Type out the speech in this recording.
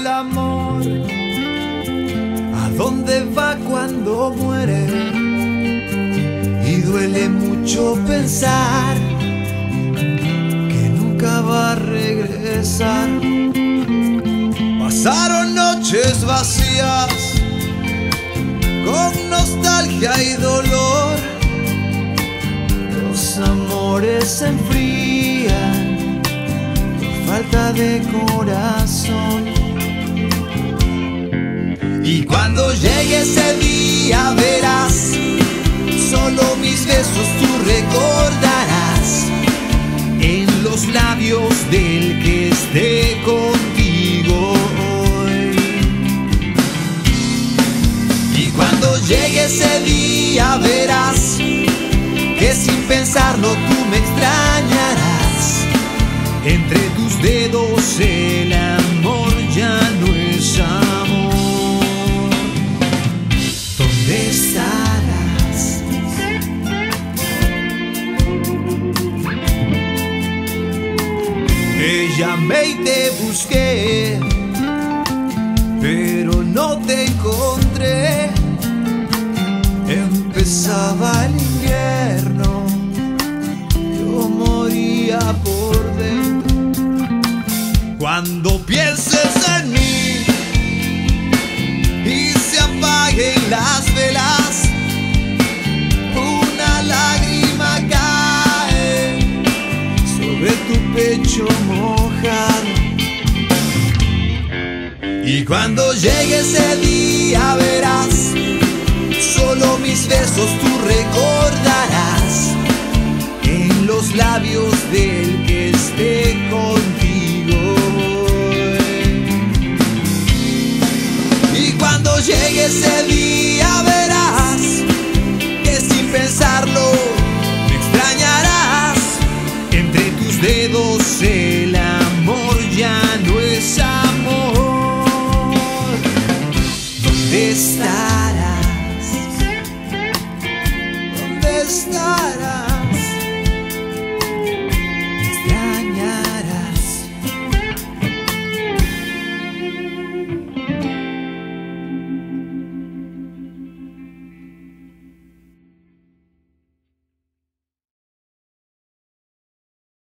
el amor? ¿A dónde va cuando muere? Y duele mucho pensar que nunca va a regresar. Pasaron noches vacías con nostalgia y dolor. Los amores se enfrían por falta de corazón. Y cuando llegue ese día verás, solo mis besos tú recordarás, en los labios del que esté contigo hoy. Y cuando llegue ese día verás que sin pensarlo tú me extrañarás. Entre tus dedos el amor ya no es amor. ¿Dónde estarás? Te llamé y te busqué, pero no te encontré. Empezaba el invierno, yo moría por dentro. Cuando pienses en mí y se apaguen las velas, una lágrima cae sobre tu pecho mojado. Y cuando llegue ese día verás, solo mis besos tú recordarás, en los labios del que esté contigo.